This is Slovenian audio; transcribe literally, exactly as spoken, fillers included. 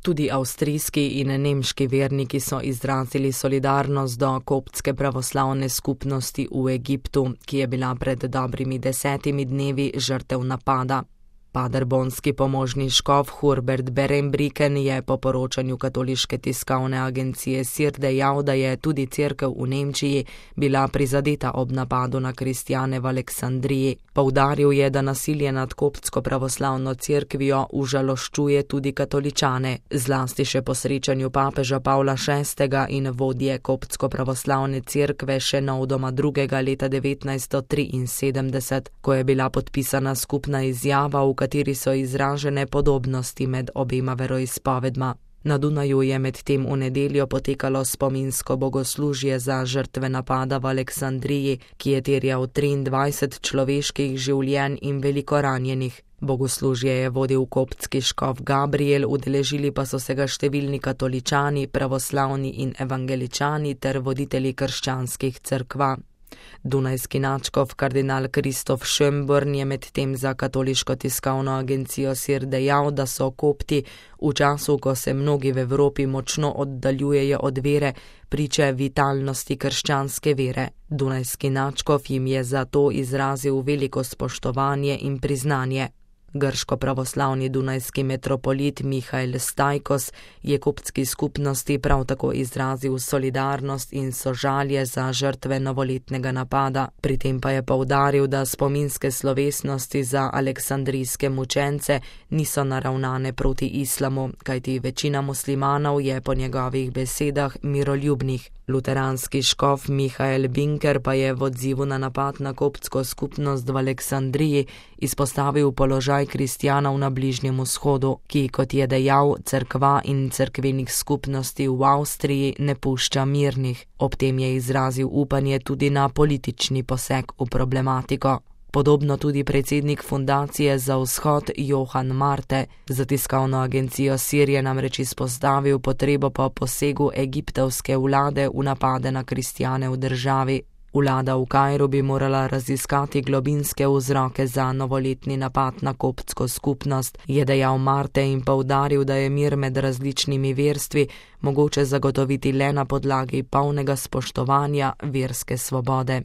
Tudi avstrijski in nemški verniki so izrazili solidarnost do koptske pravoslavne skupnosti v Egiptu, ki je bila pred dobrimi desetimi dnevi žrtev napada. Paderbornski pomožni škof Hurbert Berenbriken je po poročanju katoliške tiskovne agencije S I R dejal, da je tudi cerkev v Nemčiji bila prizadeta ob napadu na kristjane v Aleksandriji. Poudaril je, da nasilje nad koptsko pravoslavno cerkvijo užaloščuje tudi katoličane, zlasti še po srečanju papeža Pavla šestega in vodje koptsko pravoslavne cerkve še novdoma drugega leta devetnajststo triinsedemdeset, ko je bila podpisana skupna izjava, v kateri so izražene podobnosti med obema veroizpovedma. Na Dunaju je medtem v nedeljo potekalo spominsko bogoslužje za žrtve napada v Aleksandriji, ki je terjal triindvajset človeških življenj in veliko ranjenih. Bogoslužje je vodil koptski škof Gabriel, udeležili pa so se ga številni katoličani, pravoslavni in evangeličani ter voditelji krščanskih cerkva. Dunajski nadškof kardinal Kristof Schönborn je medtem za katoliško tiskovno agencijo S I R dejal, da so kopti v času, ko se mnogi v Evropi močno oddaljujejo od vere, priče vitalnosti krščanske vere. Dunajski nadškof jim je zato izrazil veliko spoštovanje in priznanje. Grško-pravoslavni dunajski metropolit Mihael Stajkos je koptski skupnosti prav tako izrazil solidarnost in sožalje za žrtve novoletnega napada. Pri tem pa je poudaril, da spominske slovesnosti za aleksandrijske mučence niso naravnane proti islamu, kajti večina muslimanov je po njegovih besedah miroljubnih. Luteranski škof Mihael Binker pa je v odzivu na napad na koptsko skupnost v Aleksandriji izpostavil položaj kristjanov na Bližnjem vzhodu, ki, kot je dejal, cerkva in cerkvenih skupnosti v Avstriji ne pušča mirnih. Ob tem je izrazil upanje tudi na politični poseg v problematiko. Podobno tudi predsednik fundacije za vzhod Johan Marte. Za tiskovno agencijo S I R je namreč izpostavil potrebo po posegu egiptovske vlade v napade na kristjane v državi. Vlada v Kairu bi morala raziskati globinske vzroke za novoletni napad na koptsko skupnost, je dejal Marte in poudaril, da je mir med različnimi verstvi mogoče zagotoviti le na podlagi polnega spoštovanja verske svobode.